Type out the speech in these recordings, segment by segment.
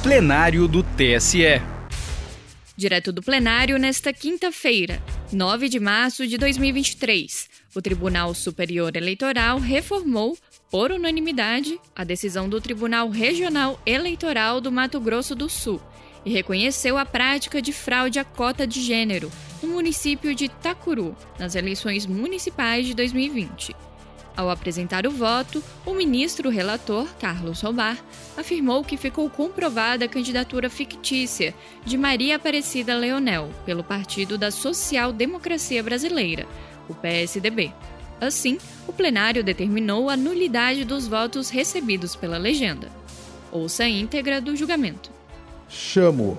plenário do TSE. Direto do plenário, nesta quinta-feira, 9 de março de 2023, o Tribunal Superior Eleitoral reformou, por unanimidade, a decisão do Tribunal Regional Eleitoral do Mato Grosso do Sul e reconheceu a prática de fraude à cota de gênero no município de Itacuru, nas eleições municipais de 2020. Ao apresentar o voto, o ministro relator, Carlos Robar, afirmou que ficou comprovada a candidatura fictícia de Maria Aparecida Leonel pelo Partido da Social Democracia Brasileira, o PSDB. Assim, o plenário determinou a nulidade dos votos recebidos pela legenda. Ouça a íntegra do julgamento. Chamo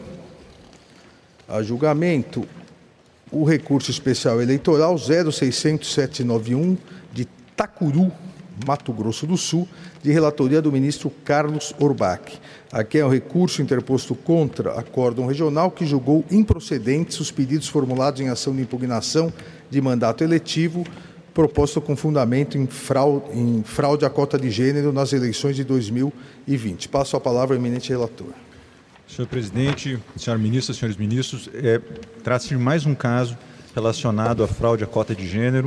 a julgamento o recurso especial eleitoral 0600791 de Itacuru, Mato Grosso do Sul, de relatoria do ministro Carlos Orbach. Aqui é um recurso interposto contra acórdão regional que julgou improcedentes os pedidos formulados em ação de impugnação de mandato eletivo proposto com fundamento em fraude à cota de gênero nas eleições de 2020. Passo a palavra ao eminente relator. Senhor presidente, senhora ministra, senhores ministros, trata-se de mais um caso relacionado à fraude à cota de gênero,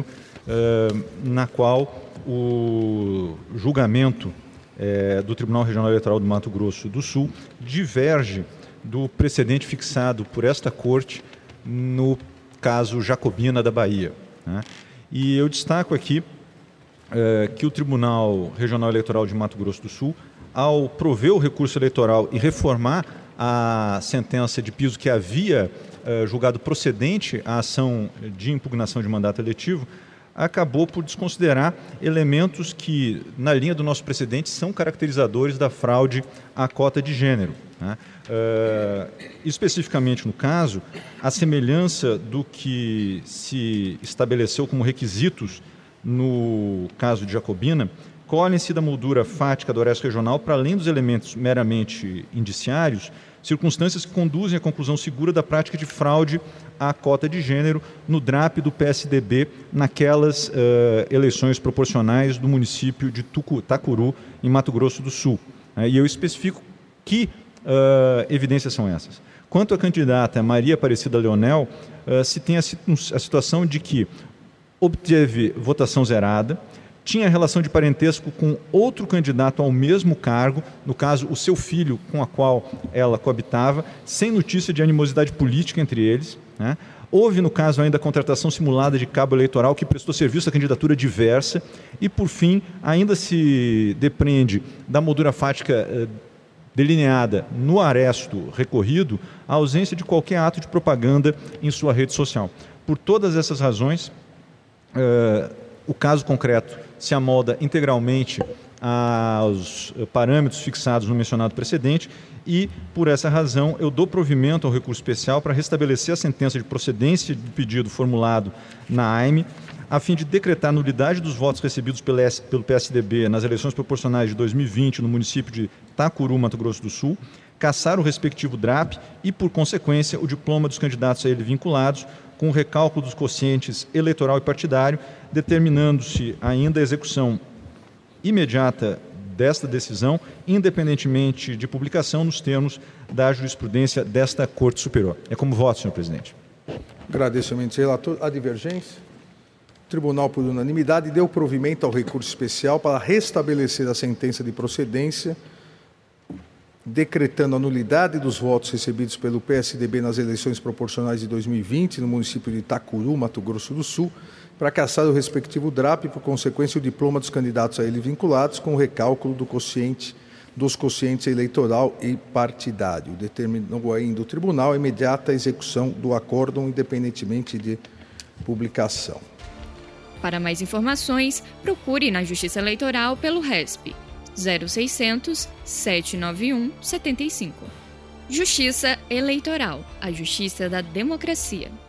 na qual o julgamento do Tribunal Regional Eleitoral do Mato Grosso do Sul diverge do precedente fixado por esta Corte no caso Jacobina da Bahia, né? E eu destaco aqui que o Tribunal Regional Eleitoral de Mato Grosso do Sul, ao prover o recurso eleitoral e reformar a sentença de piso que havia julgado procedente a ação de impugnação de mandato eletivo, acabou por desconsiderar elementos que, na linha do nosso precedente, são caracterizadores da fraude à cota de gênero, né? Especificamente no caso, a semelhança do que se estabeleceu como requisitos no caso de Jacobina, colhem-se da moldura fática do Horesco Regional, para além dos elementos meramente indiciários, circunstâncias que conduzem à conclusão segura da prática de fraude à cota de gênero no DRAP do PSDB naquelas eleições proporcionais do município de Itacuru, em Mato Grosso do Sul. E eu especifico que evidências são essas. Quanto à candidata Maria Aparecida Leonel, se tem a situação de que obteve votação zerada, tinha relação de parentesco com outro candidato ao mesmo cargo, no caso, o seu filho com a qual ela coabitava, sem notícia de animosidade política entre eles, né? Houve, no caso, ainda contratação simulada de cabo eleitoral que prestou serviço à candidatura diversa e, por fim, ainda se depreende da moldura fática delineada no aresto recorrido a ausência de qualquer ato de propaganda em sua rede social. Por todas essas razões, o caso concreto se amolda integralmente aos parâmetros fixados no mencionado precedente e, por essa razão, eu dou provimento ao recurso especial para restabelecer a sentença de procedência do pedido formulado na AIME, a fim de decretar a nulidade dos votos recebidos pelo PSDB nas eleições proporcionais de 2020 no município de Itacuru, Mato Grosso do Sul, cassar o respectivo DRAP e, por consequência, o diploma dos candidatos a ele vinculados, com o recálculo dos quocientes eleitoral e partidário, determinando-se ainda a execução imediata desta decisão, independentemente de publicação nos termos da jurisprudência desta Corte Superior. É como voto, senhor presidente. Agradeço, eminente relator. A divergência? O tribunal, por unanimidade, deu provimento ao recurso especial para restabelecer a sentença de procedência, decretando a nulidade dos votos recebidos pelo PSDB nas eleições proporcionais de 2020 no município de Itacuru, Mato Grosso do Sul, para cassar o respectivo DRAP e, por consequência, o diploma dos candidatos a ele vinculados, com o recálculo dos quocientes eleitoral e partidário. Determinou ainda o tribunal a imediata execução do acórdão, independentemente de publicação. Para mais informações, procure na Justiça Eleitoral pelo RESP 0600 791 75. Justiça Eleitoral, a justiça da democracia.